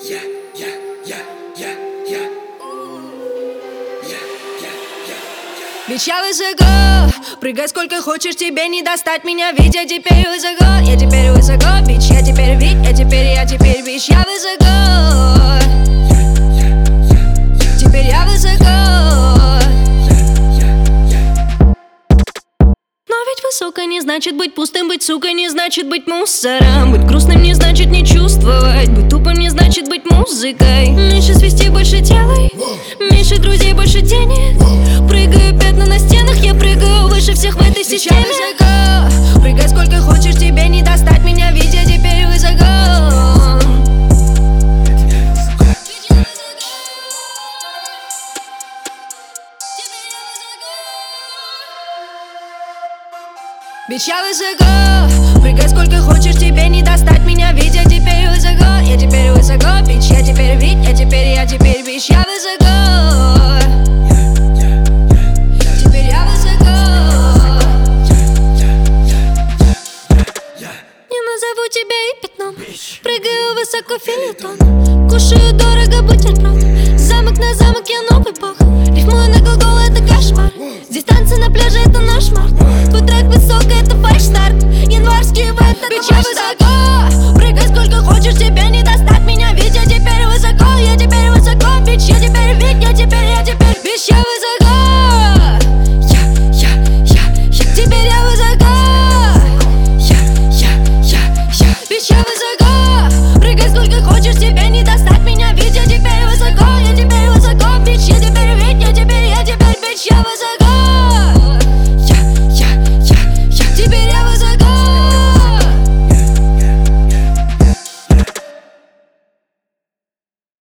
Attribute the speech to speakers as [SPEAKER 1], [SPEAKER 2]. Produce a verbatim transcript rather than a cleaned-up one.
[SPEAKER 1] Yeah, yeah, yeah, yeah, yeah.
[SPEAKER 2] Ведь я высоко, прыгай сколько хочешь, тебе не достать меня. Ведь я теперь высоко, я теперь высоко. Бич, я теперь ведь, я теперь, я теперь бич, я высоко. Теперь я высоко. Но ведь высоко не значит быть пустым, быть сукой не значит быть мусором. Быть грустным не значит не чувствовать, быть тупым не значит быть музыкой. Меньше свести, больше делай, меньше друзей, больше денег. Прыгаю пятна на стенах, я прыгаю выше всех в этой системе. Я высоко, прыгай сколько хочешь, тебе не достать меня, ведь я теперь высоко. Ведь я высоко, прыгай сколько хочешь, тебе не достать меня, ведь я теперь высоко. Я теперь высоко, бич, я теперь ведь, я теперь, я теперь бич, я высоко. Теперь я высоко. Не назову тебя и пятном, прыгаю высоко филитон. Кушаю дорого бутерброд, замок на замок, я новый бог. Рифмую на глагол, это кошмар. Здесь танцы на пляже, это наш март. Твой трек высоко, это фальш-старт. Январский в этот бич, я высоко, прыгай сколько хочешь, тебе не достать меня, ведь я теперь высоко. Я теперь высоко, бич, я теперь ведь, я теперь, я теперь бич, я высоко. Я, я, я, я, теперь я высоко. Я, я, я, я, бич, я высоко, прыгай сколько хочешь, тебе не